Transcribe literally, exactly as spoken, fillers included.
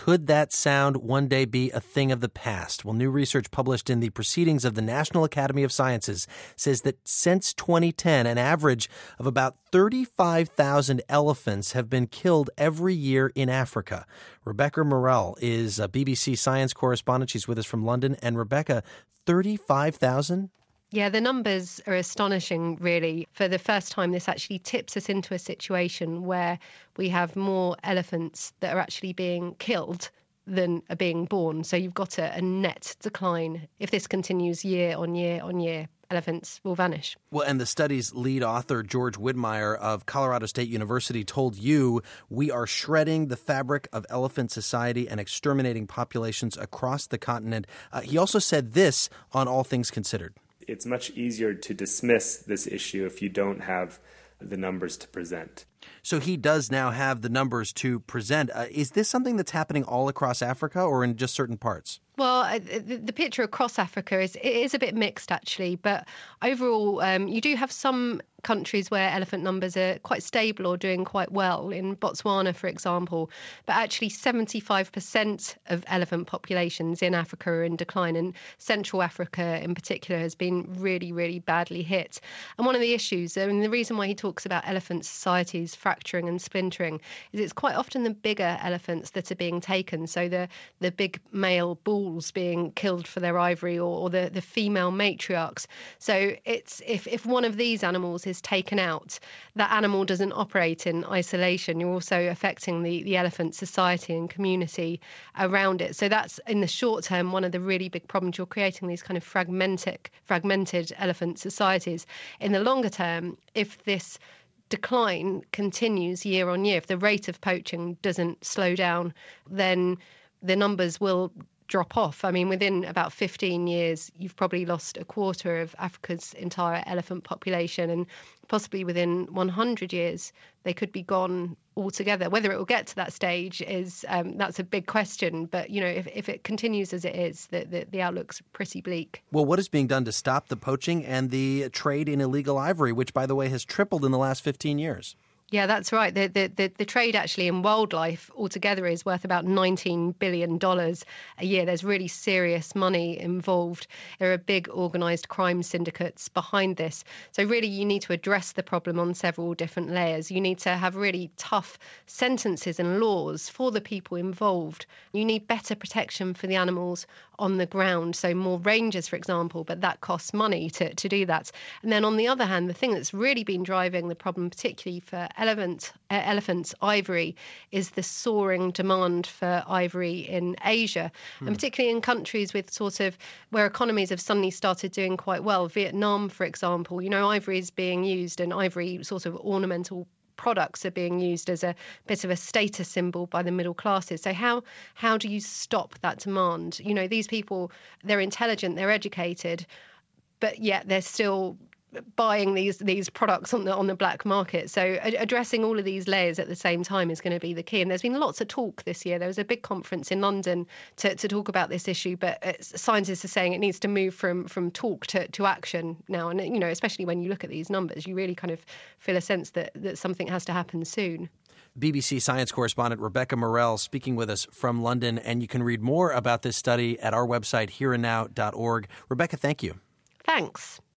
Could that sound one day be a thing of the past? Well, new research published in the Proceedings of the National Academy of Sciences says that since twenty ten, an average of about thirty-five thousand elephants have been killed every year in Africa. Rebecca Morell is a B B C science correspondent. She's with us from London. And Rebecca, thirty-five thousand? Yeah, the numbers are astonishing, really. For the first time, this actually tips us into a situation where we have more elephants that are actually being killed than are being born. So you've got a, a net decline. If this continues year on year on year, elephants will vanish. Well, and the study's lead author, George Widmeyer of Colorado State University, told you we are shredding the fabric of elephant society and exterminating populations across the continent. Uh, he also said this on All Things Considered. It's much easier to dismiss this issue if you don't have the numbers to present. So he does now have the numbers to present. Uh, is this something that's happening all across Africa or in just certain parts? Well, the, the picture across Africa is it is a bit mixed, actually. But overall, um, you do have some countries where elephant numbers are quite stable or doing quite well. In Botswana, for example. But actually, seventy-five percent of elephant populations in Africa are in decline. And Central Africa, in particular, has been really, really badly hit. And one of the issues, I mean, the reason why he talks about elephant societies fracturing and splintering is it's quite often the bigger elephants that are being taken. So the, the big male bulls being killed for their ivory, or, or the, the female matriarchs. So it's if, if one of these animals is taken out, that animal doesn't operate in isolation. You're also affecting the, the elephant society and community around it. So that's, in the short term, one of the really big problems. You're creating these kind of fragmentic, fragmented elephant societies. In the longer term, if this decline continues year on year, if the rate of poaching doesn't slow down, then the numbers will drop off. I mean, within about fifteen years, you've probably lost a quarter of Africa's entire elephant population, and possibly within one hundred years, they could be gone altogether. Whether it will get to that stage is um, that's a big question. But, you know, if, if it continues as it is, the, the, the outlook's pretty bleak. Well, what is being done to stop the poaching and the trade in illegal ivory, which, by the way, has tripled in the last fifteen years? Yeah, that's right. The, the the the trade actually in wildlife altogether is worth about nineteen billion dollars a year. There's really serious money involved. There are big organised crime syndicates behind this. So really you need to address the problem on several different layers. You need to have really tough sentences and laws for the people involved. You need better protection for the animals on the ground. So more rangers, for example, but that costs money to, to do that. And then on the other hand, the thing that's really been driving the problem, particularly for Elephant, uh, elephants' ivory, is the soaring demand for ivory in Asia, hmm. and particularly in countries with sort of where economies have suddenly started doing quite well. Vietnam, for example, you know, ivory is being used, and ivory sort of ornamental products are being used as a bit of a status symbol by the middle classes. So how how do you stop that demand? You know, these people, they're intelligent, they're educated, but yet they're still buying these these products on the on the black market. So addressing all of these layers at the same time is going to be the key. And there's been lots of talk this year. There was a big conference in London to, to talk about this issue, but scientists are saying it needs to move from from talk to, to action now. And, you know, especially when you look at these numbers, you really kind of feel a sense that, that something has to happen soon. B B C science correspondent Rebecca Morell speaking with us from London. And you can read more about this study at our website, here and now dot org. Rebecca, thank you. Thanks.